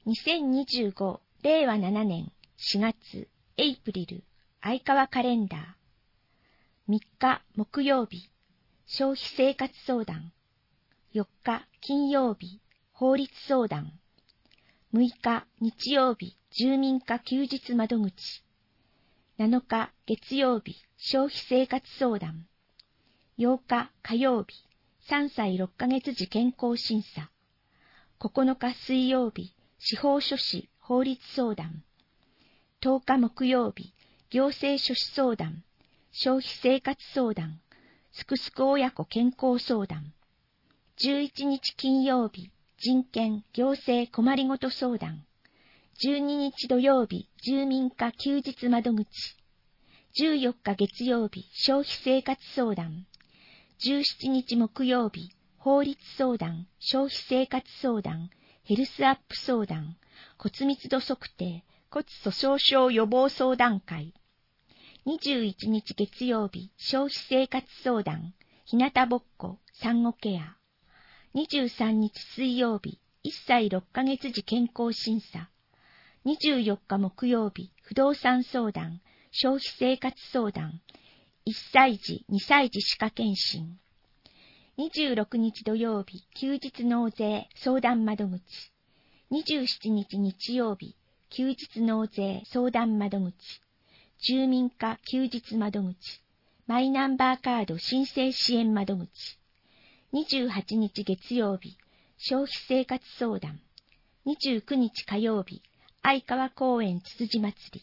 2025令和7年4月エイプリル相川カレンダー。3日木曜日消費生活相談。4日金曜日法律相談。6日日曜日住民課休日窓口。7日月曜日消費生活相談。8日火曜日3歳6ヶ月時健康審査。9日水曜日司法書士法律相談。10日木曜日行政書士相談。消費生活相談。すくすく親子健康相談。11日金曜日人権行政困りごと相談。12日土曜日住民課休日窓口。14日月曜日消費生活相談。17日木曜日法律相談、消費生活相談、ヘルスアップ相談、骨密度測定、骨粗鬆症予防相談会。21日月曜日消費生活相談、日向ぼっこ、産後ケア。23日水曜日1歳6ヶ月時健康審査。24日木曜日不動産相談、消費生活相談、1歳児2歳児歯科検診。26日土曜日休日納税相談窓口。27日日曜日休日納税相談窓口。住民課休日窓口。マイナンバーカード申請支援窓口。28日月曜日消費生活相談。29日火曜日相川公園つつじ祭り。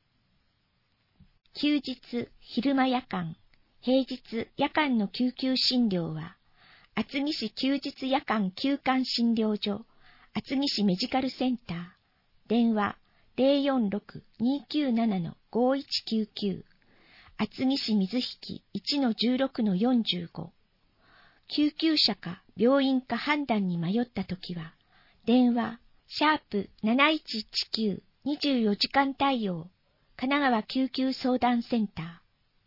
休日、昼間夜間、平日夜間の救急診療は、厚木市休日夜間休館診療所、厚木市メディカルセンター、電話 046-297-5199、厚木市水引 1-16-45、救急車か病院か判断に迷ったときは、電話#7119 24時間対応、神奈川救急相談センター。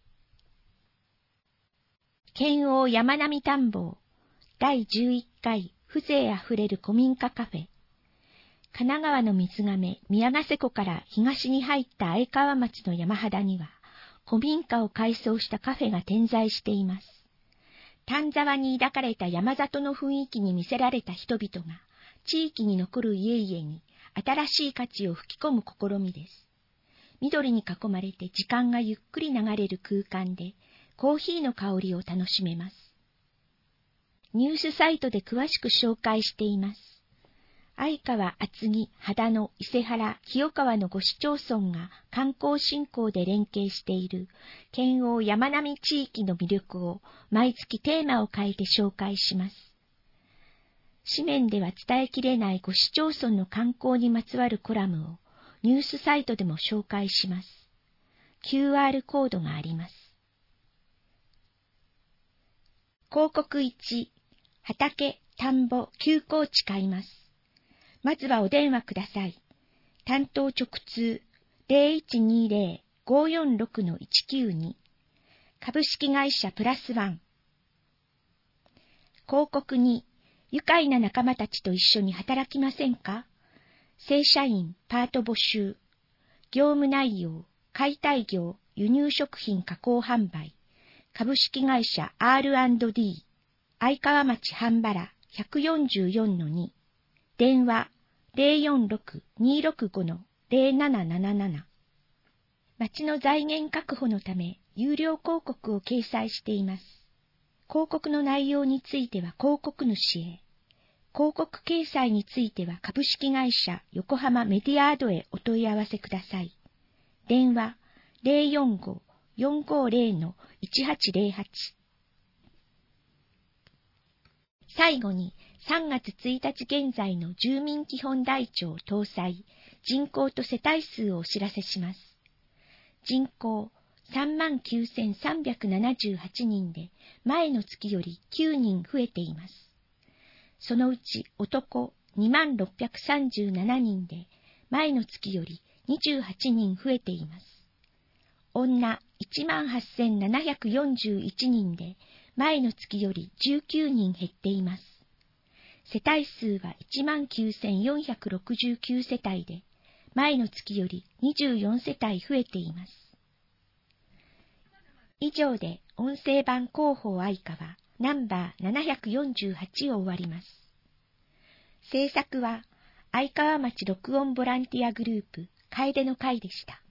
県央山並探訪第11回風情あふれる古民家カフェ。神奈川の水がめ宮ヶ瀬湖から東に入った愛川町の山肌には、古民家を改装したカフェが点在しています。丹沢に抱かれた山里の雰囲気に魅せられた人々が、地域に残る家々に新しい価値を吹き込む試みです。緑に囲まれて時間がゆっくり流れる空間でコーヒーの香りを楽しめます。ニュースサイトで詳しく紹介しています。相川、厚木、秦野、伊勢原、清川の5市町村が観光振興で連携している県央山並地域の魅力を毎月テーマを変えて紹介します。紙面では伝えきれない5市町村の観光にまつわるコラムをニュースサイトでも紹介します。QR コードがあります。広告1、畑、田んぼ、休耕地買います。まずはお電話ください。担当直通 0120-546-192 株式会社プラスワン。広告2、愉快な仲間たちと一緒に働きませんか？正社員、パート募集。業務内容、解体業、輸入食品加工販売。株式会社 R&D。相川町半原 144-2。電話 046-265-0777。町の財源確保のため、有料広告を掲載しています。広告の内容については広告主へ。広告掲載については株式会社横浜メディアードへお問い合わせください。電話 045-450-1808。最後に3月1日現在の住民基本台帳搭載人口と世帯数をお知らせします。人口 39,378 人で前の月より9人増えています。そのうち男 26,37 人で前の月より28人増えています。女 18,741 人で前の月より19人減っています。 世帯数は 19,469 世帯で、前の月より24世帯増えています。以上で音声版広報愛花はナンバー748を終わります。制作は愛川町録音ボランティアグループ楓の会でした。